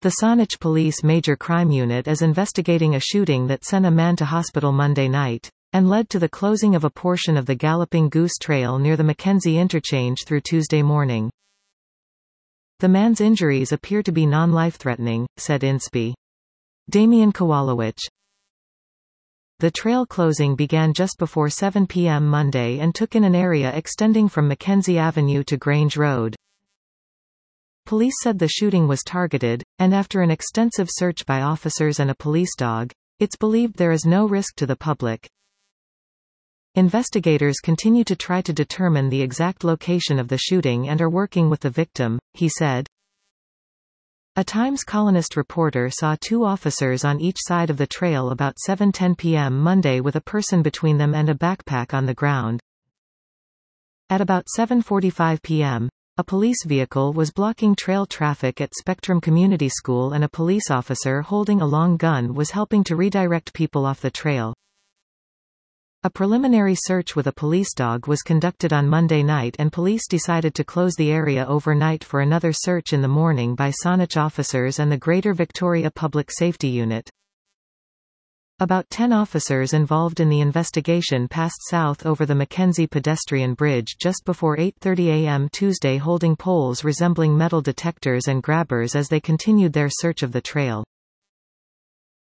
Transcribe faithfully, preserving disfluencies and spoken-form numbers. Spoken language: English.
The Saanich Police Major Crime Unit is investigating a shooting that sent a man to hospital Monday night, and led to the closing of a portion of the Galloping Goose Trail near the Mackenzie interchange through Tuesday morning. The man's injuries appear to be non-life-threatening, said I N S P. Damian Kowalowicz. The trail closing began just before seven p m Monday and took in an area extending from Mackenzie Avenue to Grange Road. Police said the shooting was targeted, and after an extensive search by officers and a police dog, it's believed there is no risk to the public. Investigators continue to try to determine the exact location of the shooting and are working with the victim, he said. A Times Colonist reporter saw two officers on each side of the trail about seven ten p m Monday with a person between them and a backpack on the ground. At about seven forty-five p m, a police vehicle was blocking trail traffic at Spectrum Community School and a police officer holding a long gun was helping to redirect people off the trail. A preliminary search with a police dog was conducted on Monday night and police decided to close the area overnight for another search in the morning by Saanich officers and the Greater Victoria Public Safety Unit. About ten officers involved in the investigation passed south over the Mackenzie pedestrian bridge just before eight thirty a m Tuesday holding poles resembling metal detectors and grabbers as they continued their search of the trail.